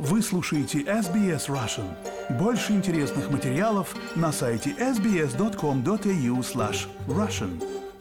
Вы слушаете SBS Russian. Больше интересных материалов на сайте sbs.com.au/russian.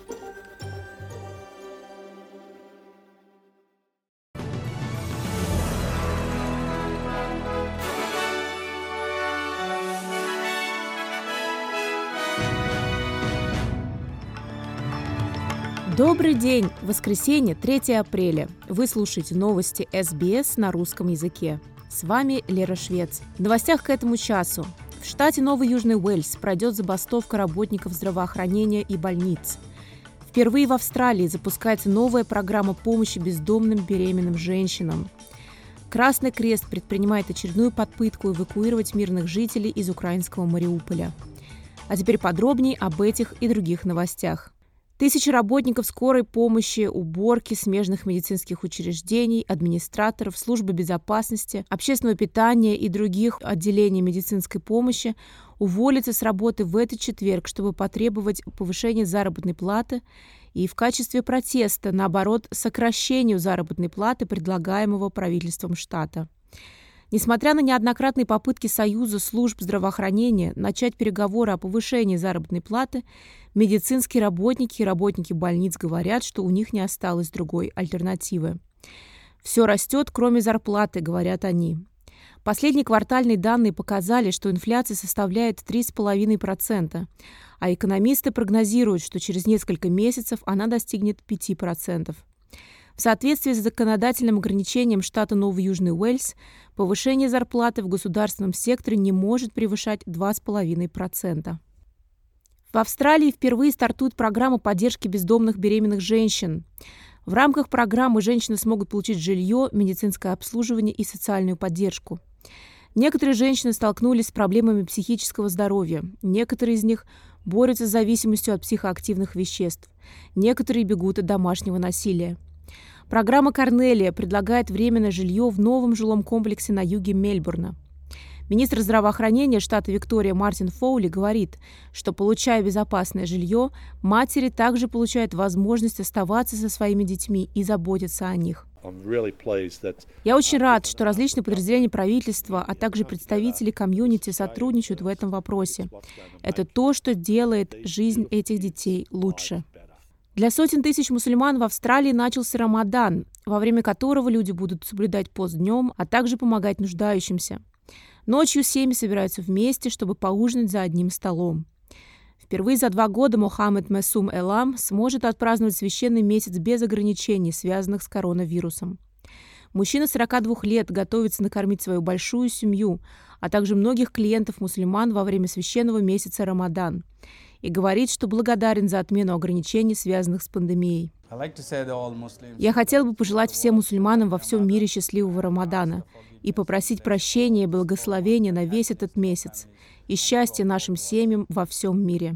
Добрый день! Воскресенье, 3 апреля. Вы слушаете новости SBS на русском языке. С вами Лера Швец. В новостях к этому часу. В штате Новый Южный Уэльс пройдет забастовка работников здравоохранения и больниц. Впервые в Австралии запускается новая программа помощи бездомным беременным женщинам. Красный Крест предпринимает очередную попытку эвакуировать мирных жителей из украинского Мариуполя. А теперь подробнее об этих и других новостях. Тысячи работников скорой помощи, уборки, смежных медицинских учреждений, администраторов, службы безопасности, общественного питания и других отделений медицинской помощи уволятся с работы в этот четверг, чтобы потребовать повышения заработной платы и в качестве протеста, наоборот, сокращению заработной платы, предлагаемого правительством штата. Несмотря на неоднократные попытки Союза служб здравоохранения начать переговоры о повышении заработной платы, медицинские работники и работники больниц говорят, что у них не осталось другой альтернативы. «Все растет, кроме зарплаты», — говорят они. Последние квартальные данные показали, что инфляция составляет 3,5%, а экономисты прогнозируют, что через несколько месяцев она достигнет 5%. В соответствии с законодательным ограничением штата Новый Южный Уэльс, повышение зарплаты в государственном секторе не может превышать 2,5%. В Австралии впервые стартует программа поддержки бездомных беременных женщин. В рамках программы женщины смогут получить жилье, медицинское обслуживание и социальную поддержку. Некоторые женщины столкнулись с проблемами психического здоровья. Некоторые из них борются с зависимостью от психоактивных веществ. Некоторые бегут от домашнего насилия. Программа «Корнелия» предлагает временное жилье в новом жилом комплексе на юге Мельбурна. Министр здравоохранения штата Виктория Мартин Фоули говорит, что, получая безопасное жилье, матери также получают возможность оставаться со своими детьми и заботиться о них. Я очень рад, что различные подразделения правительства, а также представители комьюнити сотрудничают в этом вопросе. Это то, что делает жизнь этих детей лучше. Для сотен тысяч мусульман в Австралии начался Рамадан, во время которого люди будут соблюдать пост днем, а также помогать нуждающимся. Ночью семьи собираются вместе, чтобы поужинать за одним столом. Впервые за 2 года Мохаммед Месум Элам сможет отпраздновать священный месяц без ограничений, связанных с коронавирусом. Мужчина 42 лет готовится накормить свою большую семью, а также многих клиентов-мусульман во время священного месяца Рамадан, и говорит, что благодарен за отмену ограничений, связанных с пандемией. Я хотел бы пожелать всем мусульманам во всем мире счастливого Рамадана и попросить прощения и благословения на весь этот месяц и счастья нашим семьям во всем мире.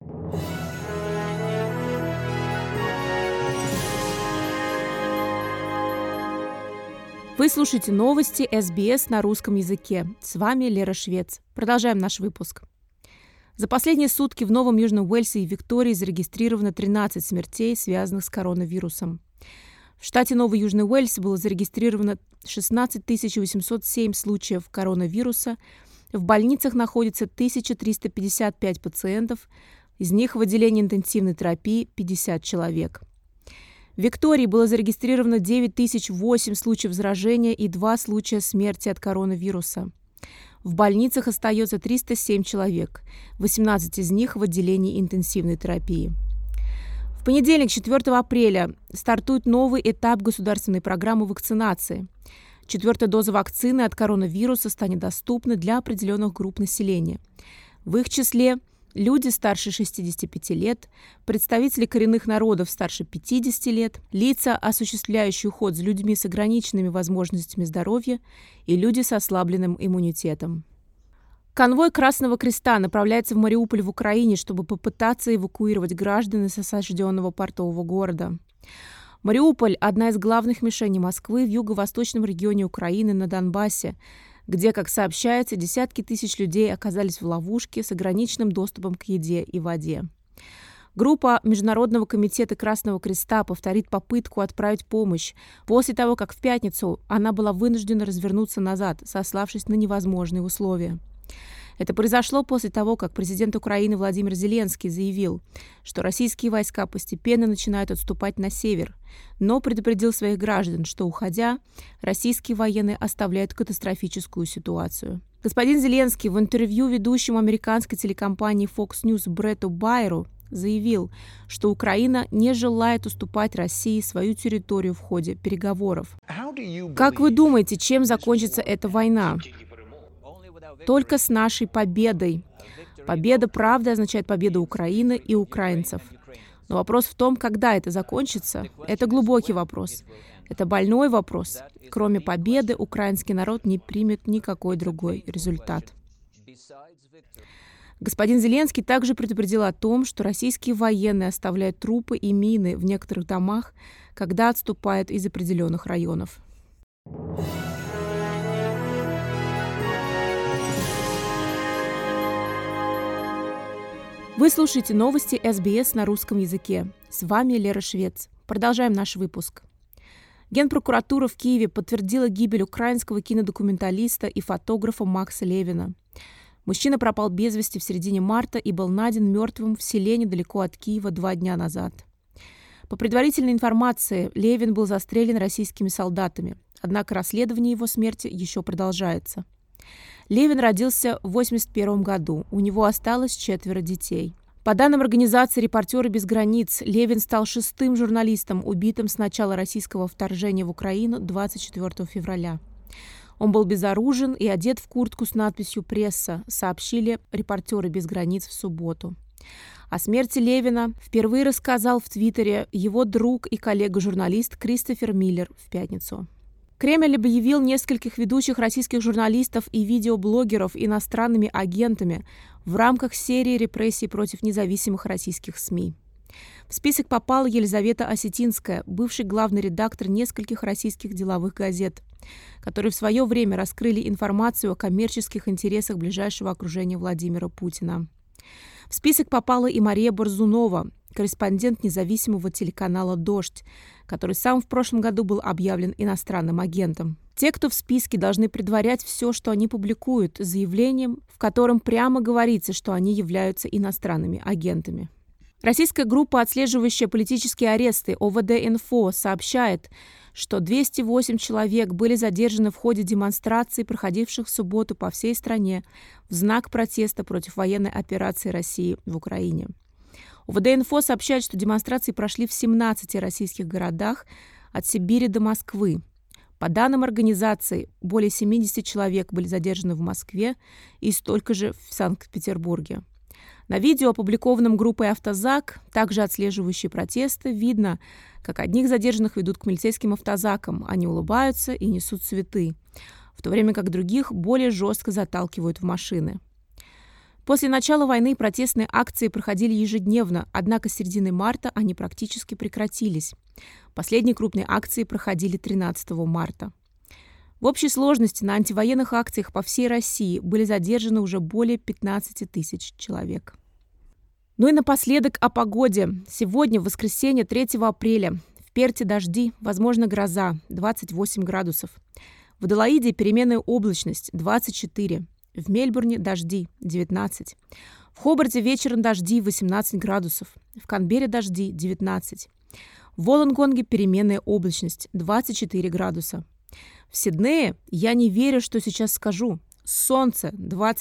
Вы слушаете новости SBS на русском языке. С вами Лера Швец. Продолжаем наш выпуск. За последние сутки в Новом Южном Уэльсе и Виктории зарегистрировано 13 смертей, связанных с коронавирусом. В штате Новый Южный Уэльс было зарегистрировано 16 807 случаев коронавируса. В больницах находится 1355 пациентов, из них в отделении интенсивной терапии 50 человек. В Виктории было зарегистрировано 9008 случаев заражения и 2 случая смерти от коронавируса. В больницах остается 307 человек, 18 из них в отделении интенсивной терапии. В понедельник, 4 апреля, стартует новый этап государственной программы вакцинации. 4-я доза вакцины от коронавируса станет доступна для определенных групп населения. В их числе люди старше 65 лет, представители коренных народов старше 50 лет, лица, осуществляющие уход за людьми с ограниченными возможностями здоровья и люди с ослабленным иммунитетом. Конвой Красного Креста направляется в Мариуполь в Украине, чтобы попытаться эвакуировать граждан из осажденного портового города. Мариуполь – одна из главных мишеней Москвы в юго-восточном регионе Украины на Донбассе, где, как сообщается, десятки тысяч людей оказались в ловушке с ограниченным доступом к еде и воде. Группа Международного комитета Красного Креста повторит попытку отправить помощь после того, как в пятницу она была вынуждена развернуться назад, сославшись на невозможные условия. Это произошло после того, как президент Украины Владимир Зеленский заявил, что российские войска постепенно начинают отступать на север, но предупредил своих граждан, что, уходя, российские военные оставляют катастрофическую ситуацию. Господин Зеленский в интервью ведущему американской телекомпании Fox News Бретту Байеру заявил, что Украина не желает уступать России свою территорию в ходе переговоров. Как вы думаете, чем закончится эта война? Только с нашей победой. Победа правды означает победу Украины и украинцев. Но вопрос в том, когда это закончится, это глубокий вопрос. Это больной вопрос. Кроме победы, украинский народ не примет никакой другой результат. Господин Зеленский также предупредил о том, что российские военные оставляют трупы и мины в некоторых домах, когда отступают из определенных районов. Вы слушаете новости СБС на русском языке. С вами Лера Швец. Продолжаем наш выпуск. Генпрокуратура в Киеве подтвердила гибель украинского кинодокументалиста и фотографа Макса Левина. Мужчина пропал без вести в середине марта и был найден мертвым в селе недалеко от Киева 2 дня назад. По предварительной информации, Левин был застрелен российскими солдатами, однако расследование его смерти еще продолжается. Левин родился в 1981 году, у него осталось 4 детей. По данным организации «Репортеры без границ», Левин стал 6-м журналистом, убитым с начала российского вторжения в Украину 24 февраля. Он был безоружен и одет в куртку с надписью «Пресса», сообщили «Репортеры без границ» в субботу. О смерти Левина впервые рассказал в Твиттере его друг и коллега-журналист Кристофер Миллер в пятницу. Кремль объявил нескольких ведущих российских журналистов и видеоблогеров иностранными агентами в рамках серии репрессий против независимых российских СМИ. В список попала Елизавета Осетинская, бывший главный редактор нескольких российских деловых газет, которые в свое время раскрыли информацию о коммерческих интересах ближайшего окружения Владимира Путина. В список попала и Мария Борзунова, корреспондент независимого телеканала «Дождь», который сам в прошлом году был объявлен иностранным агентом. Те, кто в списке, должны предварять все, что они публикуют, заявлением, в котором прямо говорится, что они являются иностранными агентами. Российская группа, отслеживающая политические аресты ОВД-Инфо, сообщает, что 208 человек были задержаны в ходе демонстраций, проходивших в субботу по всей стране в знак протеста против военной операции России в Украине. ОВД-Инфо сообщает, что демонстрации прошли в 17 российских городах от Сибири до Москвы. По данным организации, более 70 человек были задержаны в Москве и столько же в Санкт-Петербурге. На видео, опубликованном группой «Автозак», также отслеживающей протесты, видно, как одних задержанных ведут к милицейским автозакам. Они улыбаются и несут цветы, в то время как других более жестко заталкивают в машины. После начала войны протестные акции проходили ежедневно, однако с середины марта они практически прекратились. Последние крупные акции проходили 13 марта. В общей сложности на антивоенных акциях по всей России были задержаны уже более 15 тысяч человек. Ну и напоследок о погоде. Сегодня, в воскресенье, 3 апреля, в Перте дожди, возможно гроза, 28 градусов. В Аделаиде переменная облачность, 24. В Мельбурне дожди, 19. В Хобарте вечером дожди, 18 градусов. В Канберре дожди, 19. В Волонгонге переменная облачность, 24 градуса. В Сиднее, я не верю, что сейчас скажу, солнце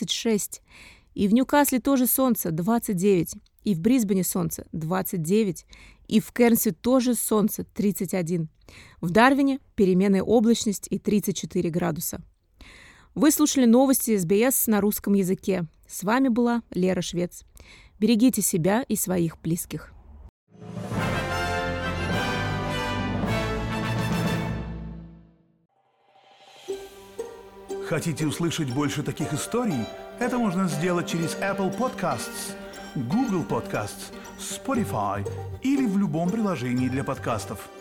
26. И в Ньюкасле тоже солнце 29. И в Брисбене солнце 29. И в Кернсе тоже солнце 31. В Дарвине переменная облачность и 34 градуса. Вы слушали новости СБС на русском языке. С вами была Лера Швец. Берегите себя и своих близких. Хотите услышать больше таких историй? Это можно сделать через Apple Podcasts, Google Podcasts, Spotify или в любом приложении для подкастов.